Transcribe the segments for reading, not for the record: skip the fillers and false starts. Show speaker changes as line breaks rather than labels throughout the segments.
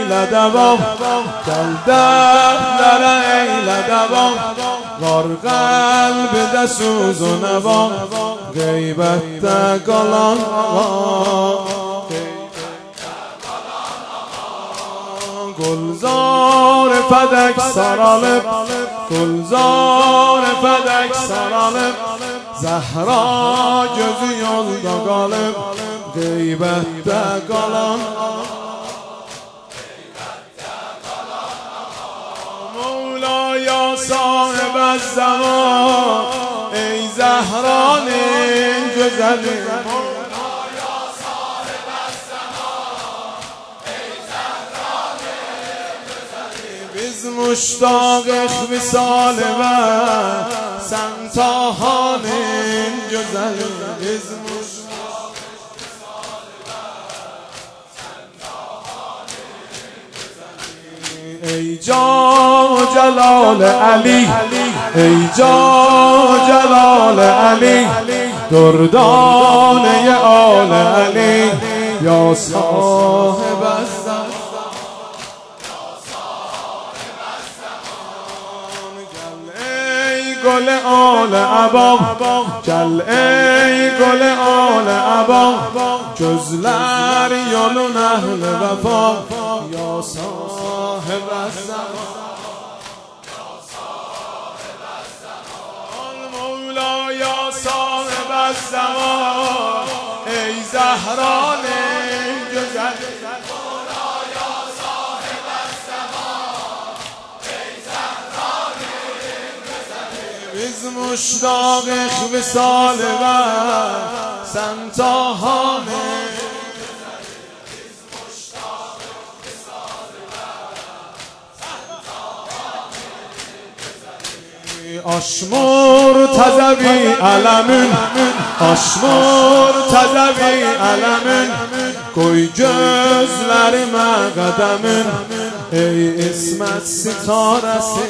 لدوا در ای لدوا غار قلب ده سوز و نوا غیبت ده قلان گلزار فدک سرالب گلزار فدک سرالب زهرا gözü yolda qalıb qeybətdə qalan Mevlaya sahib az-zaman ey Zəhranın gözəli Mevlaya sahib az-zaman ey Zəhranın gözəli biz müştaq visaləmə sən tahanın gözəli biz müştaq visaləmə sən tahanın gözəli ey can celal Ali ey can celal Ali durdane al Ali ya sahib az-zaman گل آل عبا گل ای گل آل عبا جزلر یالون اهل وفا یا صاحب الزمان مولا یا صاحب الزمان ای زهران گذر biz müştaq visaləmə sən tahanın biz müştaq visaləmə sən tahanın aşmur təzəvi ələmin aşmur təzəvi ələmin qoy gözlərimə qədəmin ey İsmət sitarəsi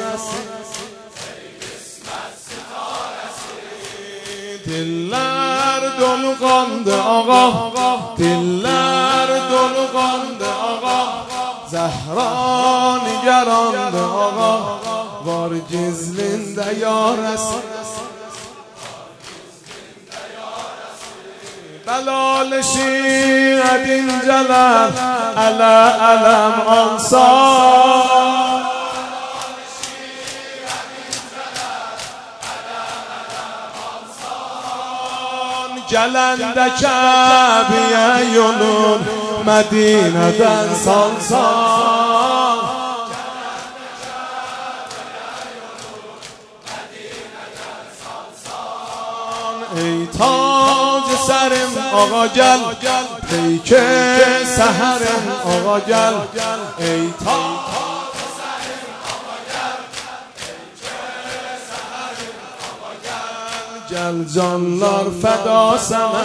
Diller dolu qandı ağa Diller dolu qandı ağa Zəhra nigarandı ağa Var gizlində yarəsi Bəlal şiət incələr Ələ ələm ansar Gələndə Kəbiyə yolun Mədinədən salsan Ey tac sərim ağa gəl Peyk səhərim ağa gəl Ey tac Gəl canlar fəda sənə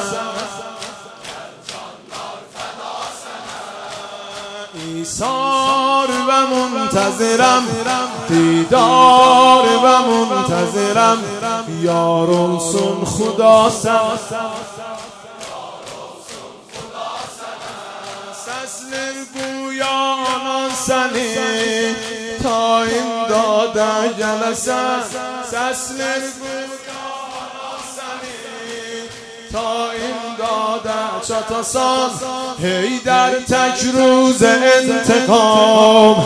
İsar və müntəzirəm Didar və müntəzirəm Yar olsun xuda sənə Səslir quya anan səni Ta imdada gələsən Səslir quya تا imdada çatasan Hey در تک روز انتقام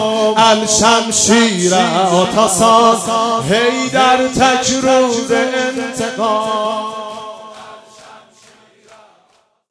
الشمشیر آتاسان Hey در تک روز انتقام